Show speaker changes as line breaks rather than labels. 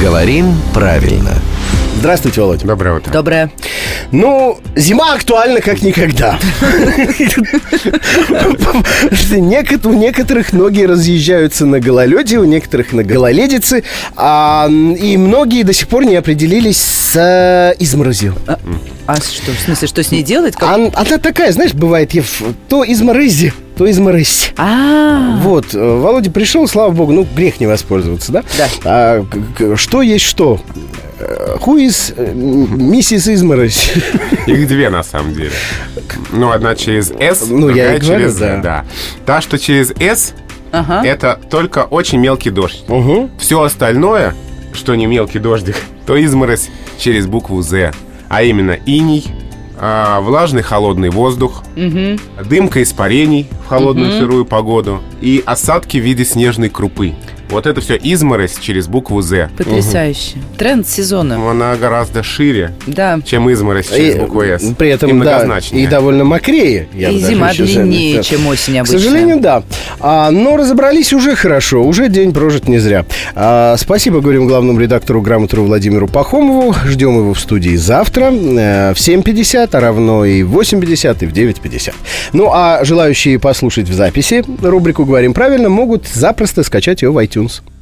Говорим правильно.
Здравствуйте, Володя.
Доброе утро.
Доброе.
Ну, зима актуальна как никогда. У некоторых ноги разъезжаются на гололеде, у некоторых на гололедице, и многие до сих пор не определились с изморозью.
А что, в смысле, что с ней делать?
Она такая, знаешь, бывает, то изморызи, то изморозь. Вот, Володя пришел, слава богу, грех не воспользоваться, да?
Да.
Что есть что? Who is миссис Изморозь?
Их две, на самом деле. Одна через S,
я
другая
и говорю,
через Z, да. Та, что через S, это только очень мелкий дождь. Все остальное, что не мелкий дождик, то изморозь через букву Z. А именно иней, влажный холодный воздух, дымка испарений в холодную сырую погоду и осадки в виде снежной крупы. Вот это все изморозь через букву Z.
Потрясающе. Тренд сезона.
Она гораздо шире,
да,
чем изморозь через букву S.
При этом,
и многозначнее.
И довольно мокрее.
И зима длиннее, чем осень обычно.
К сожалению, да. Но разобрались уже хорошо. Уже день прожит не зря. Спасибо, говорим главному редактору «Грамотру» Владимиру Пахомову. Ждем его в студии завтра в 7:50, а равно и в 8:50, и в 9:50. А желающие послушать в записи рубрику «Говорим правильно» могут запросто скачать ее в iTunes.